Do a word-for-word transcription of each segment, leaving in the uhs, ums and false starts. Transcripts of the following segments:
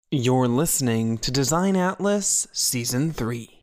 You're listening to Design Atlas Season three.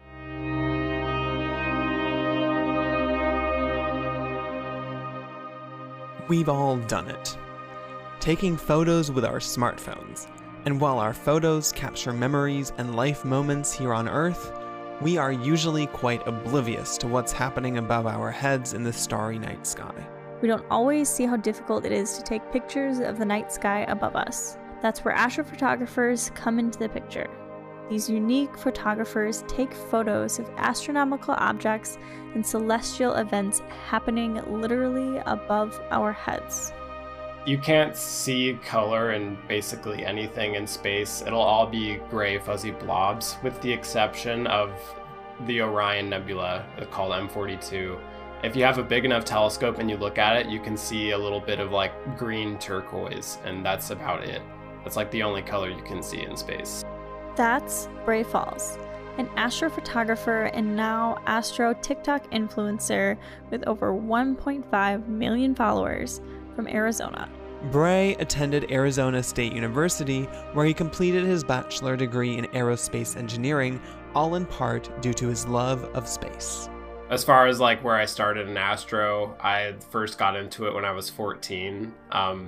We've all done it. Taking photos with our smartphones. And while our photos capture memories and life moments here on Earth, we are usually quite oblivious to what's happening above our heads in the starry night sky. We don't always see how difficult it is to take pictures of the night sky above us. That's where astrophotographers come into the picture. These unique photographers take photos of astronomical objects and celestial events happening literally above our heads. You can't see color in basically anything in space. It'll all be gray, fuzzy blobs, with the exception of the Orion Nebula, called M forty-two. If you have a big enough telescope and you look at it, you can see a little bit of like green turquoise, and that's about it. That's like the only color you can see in space. That's Bray Falls, an astrophotographer and now astro TikTok influencer with over one point five million followers from Arizona. Bray attended Arizona State University, where he completed his bachelor degree in aerospace engineering, all in part due to his love of space. As far as like where I started in astro, I first got into it when I was fourteen. Um,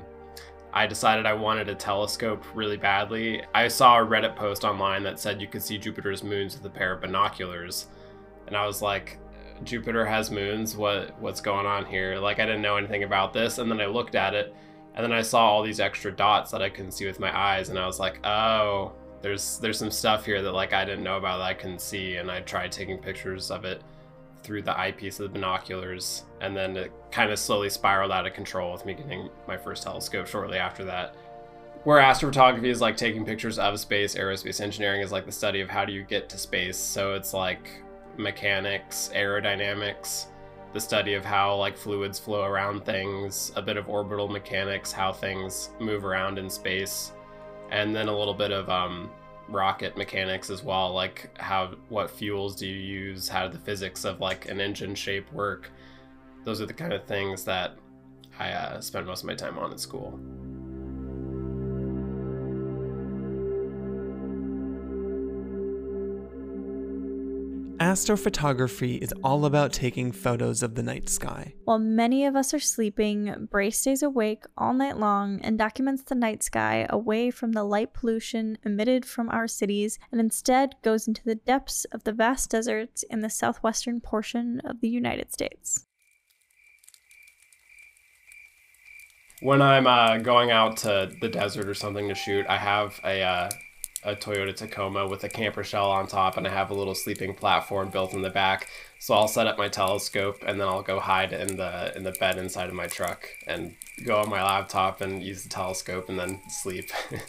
I decided I wanted a telescope really badly. I saw a Reddit post online that said you could see Jupiter's moons with a pair of binoculars. And I was like, Jupiter has moons? What what's going on here? Like, I didn't know anything about this. And then I looked at it, and then I saw all these extra dots that I couldn't see with my eyes. And I was like, oh, there's there's some stuff here that like I didn't know about that I couldn't see. And I tried taking pictures of it through the eyepiece of the binoculars, and then it kind of slowly spiraled out of control with me getting my first telescope shortly after that. Where astrophotography is like taking pictures of space, aerospace engineering is like the study of how do you get to space. So it's like mechanics, aerodynamics, the study of how like fluids flow around things, a bit of orbital mechanics, how things move around in space, and then a little bit of um, rocket mechanics as well, like how what fuels do you use, how do the physics of like an engine shape work. Those are the kind of things that I uh, spent most of my time on at school. Astrophotography is all about taking photos of the night sky. While many of us are sleeping, Bray stays awake all night long and documents the night sky away from the light pollution emitted from our cities, and instead goes into the depths of the vast deserts in the southwestern portion of the United States. When I'm uh, going out to the desert or something to shoot, I have a uh, a Toyota Tacoma with a camper shell on top, and I have a little sleeping platform built in the back. So I'll set up my telescope, and then I'll go hide in the in the bed inside of my truck and go on my laptop and use the telescope and then sleep.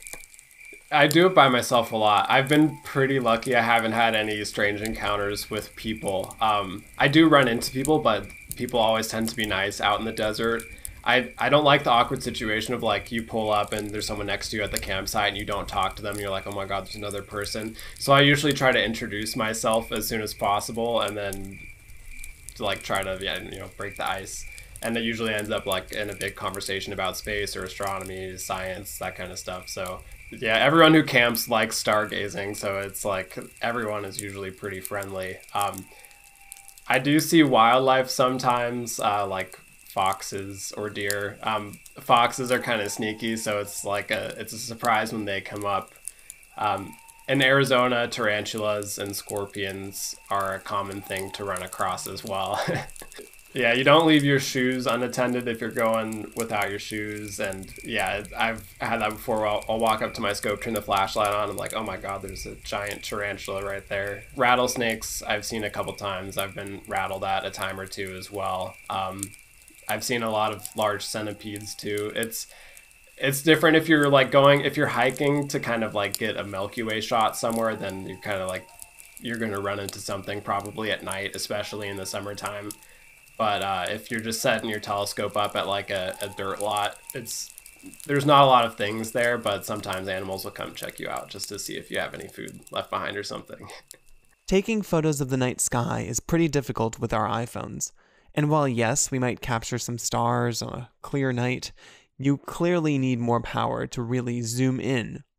I do it by myself a lot. I've been pretty lucky. I haven't had any strange encounters with people. Um, I do run into people, but people always tend to be nice out in the desert. I, I don't like the awkward situation of like you pull up and there's someone next to you at the campsite and you don't talk to them. You're like, oh my God, there's another person. So I usually try to introduce myself as soon as possible, and then like try to, yeah, you know, break the ice. And it usually ends up like in a big conversation about space or astronomy, science, that kind of stuff. So yeah, everyone who camps likes stargazing. So it's like everyone is usually pretty friendly. Um, I do see wildlife sometimes, uh, like foxes or deer. Um, foxes are kind of sneaky, so it's like a it's a surprise when they come up. Um, in Arizona, tarantulas and scorpions are a common thing to run across as well. Yeah, you don't leave your shoes unattended if you're going without your shoes. And yeah, I've had that before. I'll, I'll walk up to my scope, turn the flashlight on, and like, oh my God, there's a giant tarantula right there. Rattlesnakes, I've seen a couple times. I've been rattled at a time or two as well. Um, I've seen a lot of large centipedes too. It's it's different if you're like going, if you're hiking to kind of like get a Milky Way shot somewhere, then you're kind of like, you're going to run into something probably at night, especially in the summertime. But uh, if you're just setting your telescope up at like a, a dirt lot, it's there's not a lot of things there, but sometimes animals will come check you out just to see if you have any food left behind or something. Taking photos of the night sky is pretty difficult with our iPhones. And while yes, we might capture some stars on a clear night, you clearly need more power to really zoom in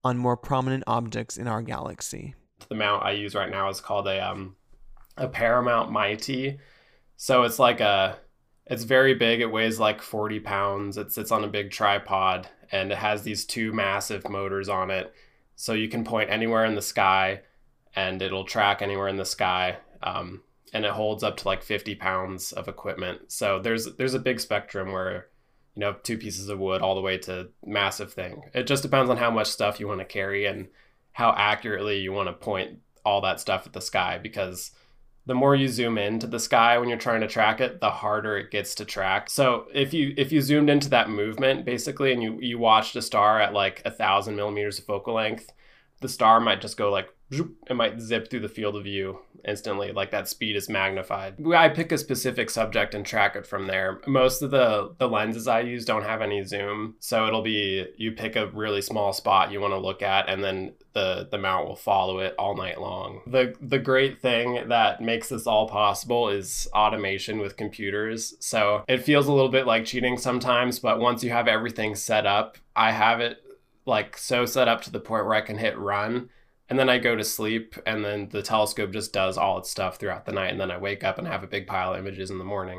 on more prominent objects in our galaxy. The mount I use right now is called a um, a Paramount Mighty. So it's like a, it's very big. It weighs like forty pounds. It sits on a big tripod and it has these two massive motors on it. So you can point anywhere in the sky and it'll track anywhere in the sky. Um, and it holds up to like fifty pounds of equipment. So there's there's a big spectrum where, you know, two pieces of wood all the way to massive thing. It just depends on how much stuff you want to carry and how accurately you want to point all that stuff at the sky, because the more you zoom into the sky when you're trying to track it, the harder it gets to track. So if you if you zoomed into that movement basically and you, you watched a star at like a thousand millimeters of focal length, the star might just go like, it might zip through the field of view instantly. Like that speed is magnified. I pick a specific subject and track it from there. Most of the, the lenses I use don't have any zoom. So it'll be, you pick a really small spot you want to look at and then the, the mount will follow it all night long. The, the great thing that makes this all possible is automation with computers. So it feels a little bit like cheating sometimes, but once you have everything set up, I have it like so set up to the point where I can hit run. And then I go to sleep and then the telescope just does all its stuff throughout the night. And then I wake up and have a big pile of images in the morning.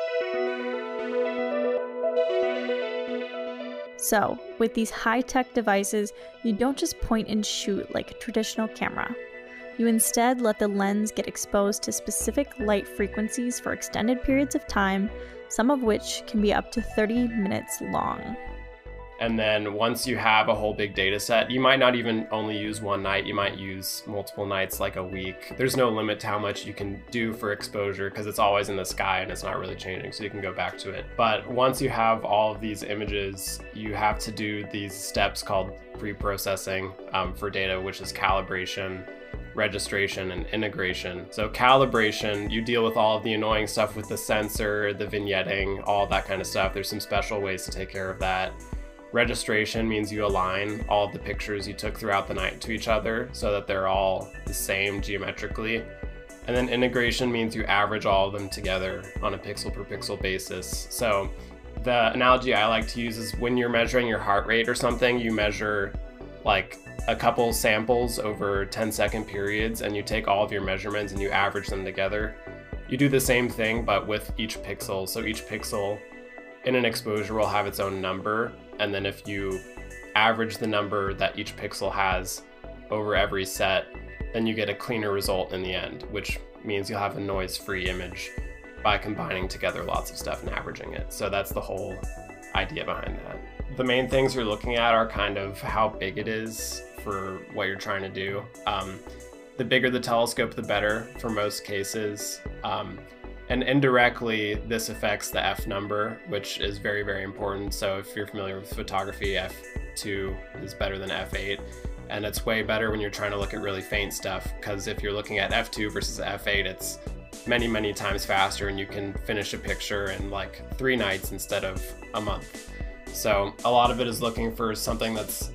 So, with these high-tech devices, you don't just point and shoot like a traditional camera. You instead let the lens get exposed to specific light frequencies for extended periods of time, some of which can be up to thirty minutes long. And then once you have a whole big data set, you might not even only use one night, you might use multiple nights, like a week. There's no limit to how much you can do for exposure because it's always in the sky and it's not really changing, so you can go back to it. But once you have all of these images, you have to do these steps called pre-processing um, for data, which is calibration, registration, and integration. So calibration, you deal with all of the annoying stuff with the sensor, the vignetting, all that kind of stuff. There's some special ways to take care of that. Registration means you align all of the pictures you took throughout the night to each other so that they're all the same geometrically. And then integration means you average all of them together on a pixel per pixel basis. So the analogy I like to use is when you're measuring your heart rate or something, you measure like a couple samples over ten second periods and you take all of your measurements and you average them together. You do the same thing but with each pixel. So each pixel in an exposure will have its own number. And then if you average the number that each pixel has over every set, then you get a cleaner result in the end, which means you'll have a noise-free image by combining together lots of stuff and averaging it. So that's the whole idea behind that. The main things you're looking at are kind of how big it is for what you're trying to do. Um, the bigger the telescope, the better for most cases. Um, And indirectly, this affects the F number, which is very, very important. So if you're familiar with photography, F two is better than F eight. And it's way better when you're trying to look at really faint stuff, because if you're looking at F two versus F eight, it's many, many times faster and you can finish a picture in like three nights instead of a month. So a lot of it is looking for something that's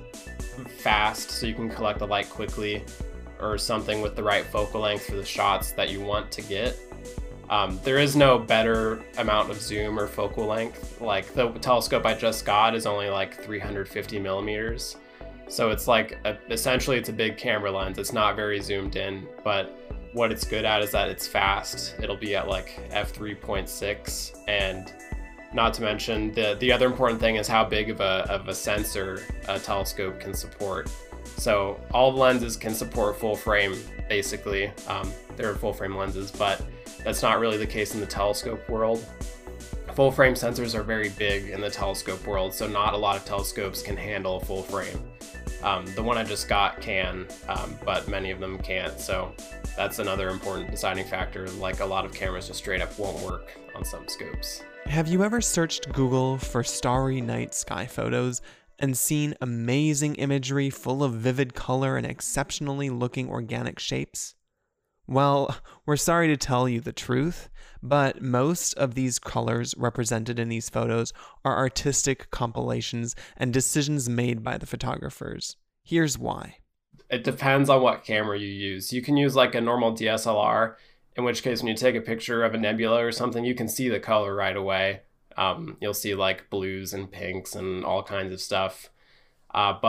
fast so you can collect the light quickly, or something with the right focal length for the shots that you want to get. Um, there is no better amount of zoom or focal length. Like the telescope I just got is only like three hundred fifty millimeters. So it's like, a, essentially it's a big camera lens. It's not very zoomed in, but what it's good at is that it's fast. It'll be at like f three point six, and not to mention the, the other important thing is how big of a, of a sensor a telescope can support. So all the lenses can support full frame, basically. Um, they're full frame lenses, but that's not really the case in the telescope world. Full frame sensors are very big in the telescope world, so not a lot of telescopes can handle a full frame. Um, the one I just got can, um, but many of them can't, so that's another important deciding factor. Like a lot of cameras just straight up won't work on some scopes. Have you ever searched Google for starry night sky photos and seen amazing imagery full of vivid color and exceptionally looking organic shapes? Well, we're sorry to tell you the truth, but most of these colors represented in these photos are artistic compilations and decisions made by the photographers. Here's why. It depends on what camera you use. You can use like a normal D S L R, in which case when you take a picture of a nebula or something, you can see the color right away. Um, you'll see like blues and pinks and all kinds of stuff. Uh, but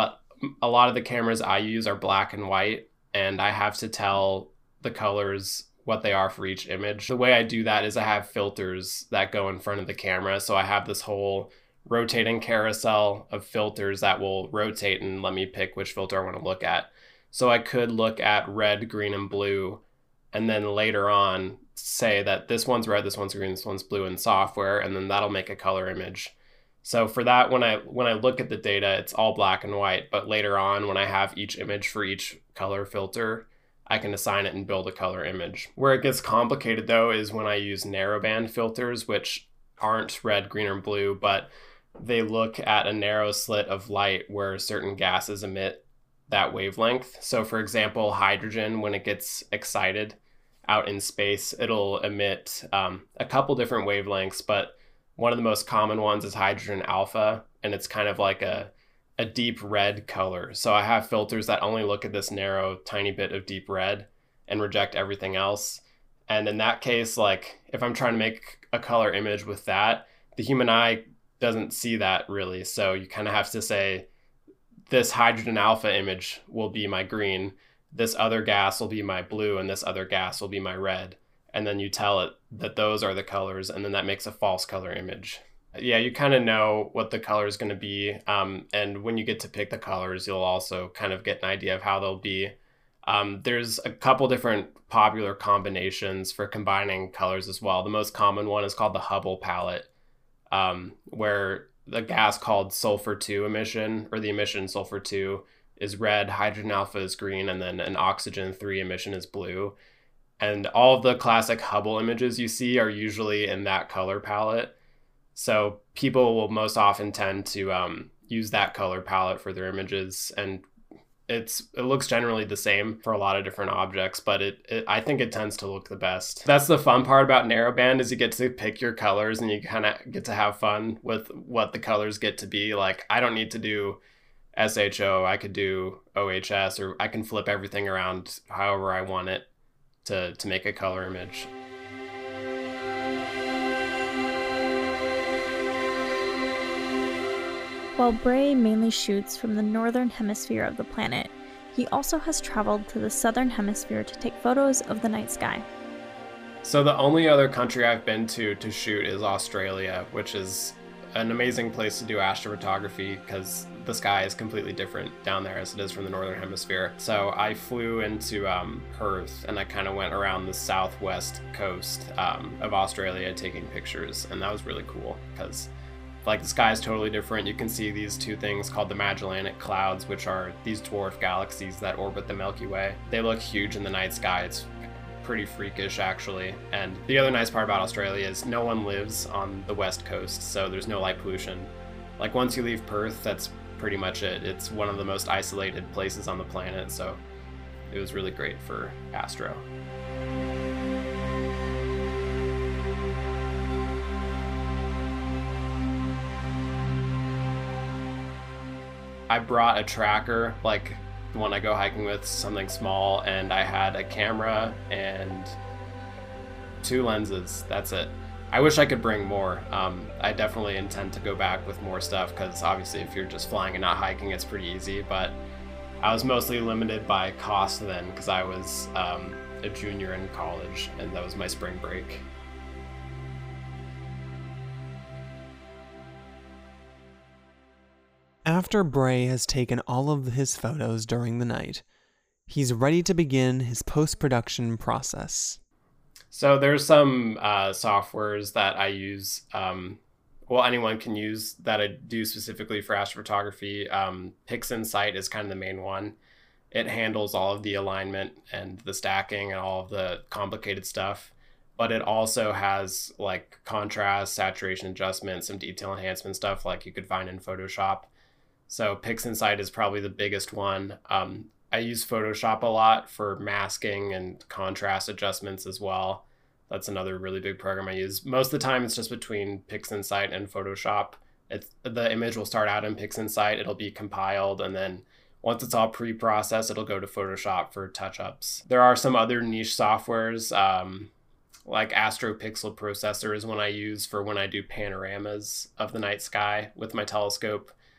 a lot of the cameras I use are black and white, and I have to tell the colors what they are for each image. The way I do that is I have filters that go in front of the camera. So I have this whole rotating carousel of filters that will rotate and let me pick which filter I want to look at. So I could look at red, green, and blue, and then later on say that this one's red, this one's green, this one's blue in software, and then that'll make a color image. So for that, when I when I look at the data, it's all black and white, but later on when I have each image for each color filter, I can assign it and build a color image. Where it gets complicated though is when I use narrowband filters, which aren't red, green, or blue, but they look at a narrow slit of light where certain gases emit that wavelength. So for example, hydrogen, when it gets excited out in space, it'll emit um, a couple different wavelengths, but one of the most common ones is hydrogen alpha, and it's kind of like a, a deep red color. So I have filters that only look at this narrow, tiny bit of deep red and reject everything else. And in that case, like if I'm trying to make a color image with that, the human eye doesn't see that really. So you kind of have to say, this hydrogen alpha image will be my green, this other gas will be my blue, and this other gas will be my red. And then you tell it that those are the colors, and then that makes a false color image. Yeah, you kind of know what the color is going to be. Um, and when you get to pick the colors, you'll also kind of get an idea of how they'll be. Um, there's a couple different popular combinations for combining colors as well. The most common one is called the Hubble palette, um, where the gas called sulfur two emission, or the emission sulfur two, is red, hydrogen alpha is green, and then an oxygen three emission is blue. And all of the classic Hubble images you see are usually in that color palette. So people will most often tend to um, use that color palette for their images, and it's it looks generally the same for a lot of different objects, but it, it I think it tends to look the best. That's the fun part about narrowband, is you get to pick your colors and you kind of get to have fun with what the colors get to be. Like, I don't need to do S H O, I could do O H S, or I can flip everything around however I want it to, to make a color image. While Bray mainly shoots from the northern hemisphere of the planet, he also has traveled to the southern hemisphere to take photos of the night sky. So the only other country I've been to to shoot is Australia, which is an amazing place to do astrophotography because the sky is completely different down there as it is from the northern hemisphere. So I flew into um, Perth, and I kind of went around the southwest coast um, of Australia taking pictures, and that was really cool because like the sky is totally different. You can see these two things called the Magellanic Clouds, which are these dwarf galaxies that orbit the Milky Way. They look huge in the night sky. It's pretty freakish actually. And the other nice part about Australia is no one lives on the west coast, so there's no light pollution. Like once you leave Perth, that's pretty much it. It's one of the most isolated places on the planet, so it was really great for astro. I brought a tracker, like the one I go hiking with, something small, and I had a camera and two lenses. That's it. I wish I could bring more. Um, I definitely intend to go back with more stuff because obviously if you're just flying and not hiking, it's pretty easy, but I was mostly limited by cost then because I was um, a junior in college and that was my spring break. After Bray has taken all of his photos during the night, he's ready to begin his post-production process. So there's some uh, softwares that I use, um, well, anyone can use that I do specifically for astrophotography. Um, PixInsight is kind of the main one. It handles all of the alignment and the stacking and all of the complicated stuff, but it also has like contrast, saturation adjustment, some detail enhancement stuff like you could find in Photoshop. So PixInsight is probably the biggest one. Um, I use Photoshop a lot for masking and contrast adjustments as well. That's another really big program I use. Most of the time it's just between PixInsight and Photoshop. It's, the image will start out in PixInsight, it'll be compiled, and then once it's all pre-processed, it'll go to Photoshop for touch-ups. There are some other niche softwares, um, like AstroPixel Processor is one I use for when I do panoramas of the night sky with my telescope.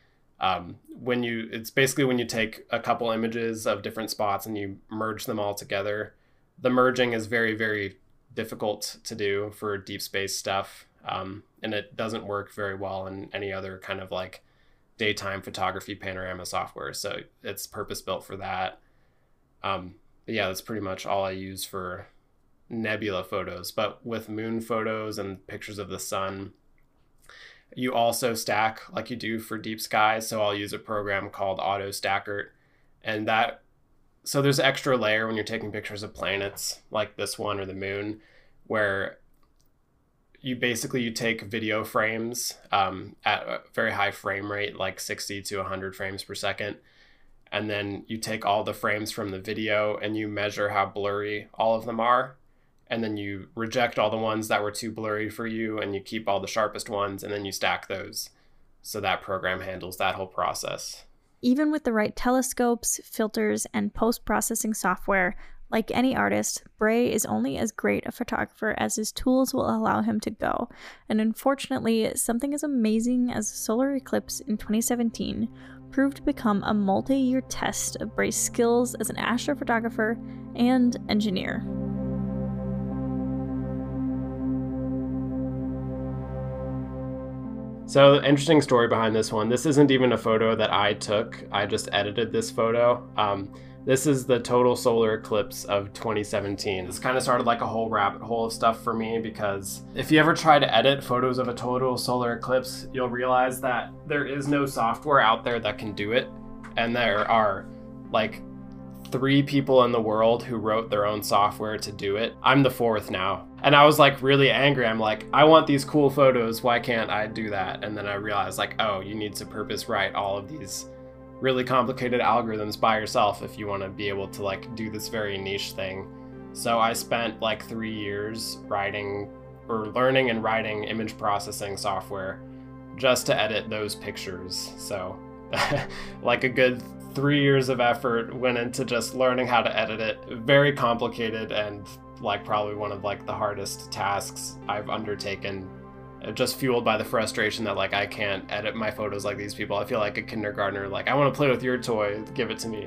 Um, when you, it's basically when you take a couple images of different spots and you merge them all together. The merging is very, very difficult to do for deep space stuff. Um, and it doesn't work very well in any other kind of like daytime photography panorama software. So it's purpose built for that. Um, but yeah, that's pretty much all I use for nebula photos. But with moon photos and pictures of the sun, you also stack like you do for deep sky. So I'll use a program called Auto Stacker, and that, so there's an extra layer when you're taking pictures of planets like this one or the moon, where you basically, you take video frames um, at a very high frame rate, like sixty to one hundred frames per second. And then you take all the frames from the video and you measure how blurry all of them are. And then you reject all the ones that were too blurry for you, and you keep all the sharpest ones, and then you stack those. So that program handles that whole process. Even with the right telescopes, filters, and post-processing software, like any artist, Bray is only as great a photographer as his tools will allow him to go. And unfortunately, something as amazing as a solar eclipse in twenty seventeen proved to become a multi-year test of Bray's skills as an astrophotographer and engineer. So, interesting story behind this one. This isn't even a photo that I took. I just edited this photo. Um, this is the total solar eclipse of twenty seventeen. This kind of started like a whole rabbit hole of stuff for me, because if you ever try to edit photos of a total solar eclipse, you'll realize that there is no software out there that can do it. And there are like three people in the world who wrote their own software to do it. I'm the fourth now. And I was like really angry. I'm like, I want these cool photos. Why can't I do that? And then I realized like, oh, you need to purpose write all of these really complicated algorithms by yourself if you want to be able to like do this very niche thing. So I spent like three years writing or learning and writing image processing software just to edit those pictures. So like a good three years of effort went into just learning how to edit it. Very complicated, and like probably one of like the hardest tasks I've undertaken, just fueled by the frustration that like I can't edit my photos like these people. I feel like a kindergartner, like I want to play with your toy, give it to me.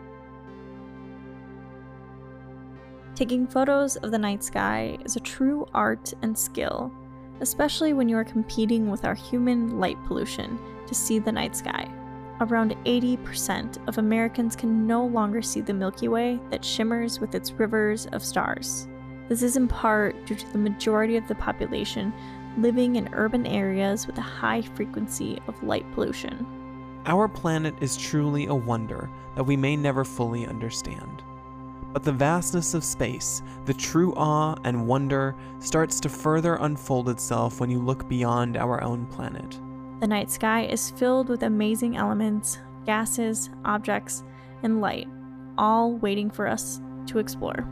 Taking photos of the night sky is a true art and skill, especially when you are competing with our human light pollution to see the night sky. Around eighty percent of Americans can no longer see the Milky Way that shimmers with its rivers of stars. This is in part due to the majority of the population living in urban areas with a high frequency of light pollution. Our planet is truly a wonder that we may never fully understand. But the vastness of space, the true awe and wonder, starts to further unfold itself when you look beyond our own planet. The night sky is filled with amazing elements, gases, objects, and light, all waiting for us to explore.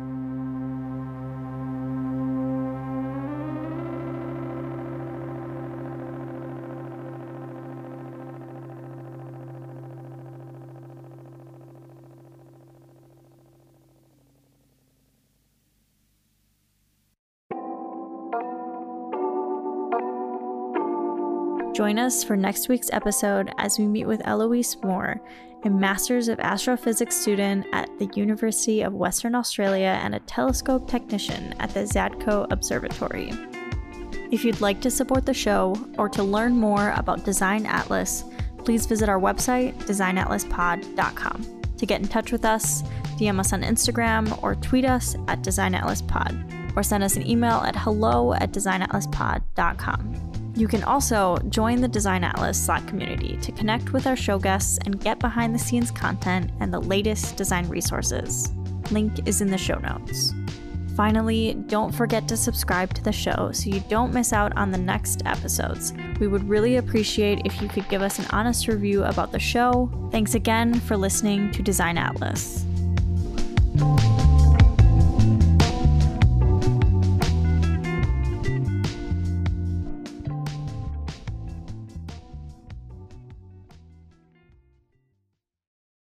Join us for next week's episode as we meet with Eloise Moore, a Masters of Astrophysics student at the University of Western Australia and a telescope technician at the Zadko Observatory. If you'd like to support the show or to learn more about Design Atlas, please visit our website, design atlas pod dot com. To get in touch with us, D M us on Instagram or tweet us at design atlas pod, or send us an email at hello at design atlas pod dot com. You can also join the Design Atlas Slack community to connect with our show guests and get behind-the-scenes content and the latest design resources. Link is in the show notes. Finally, don't forget to subscribe to the show so you don't miss out on the next episodes. We would really appreciate if you could give us an honest review about the show. Thanks again for listening to Design Atlas.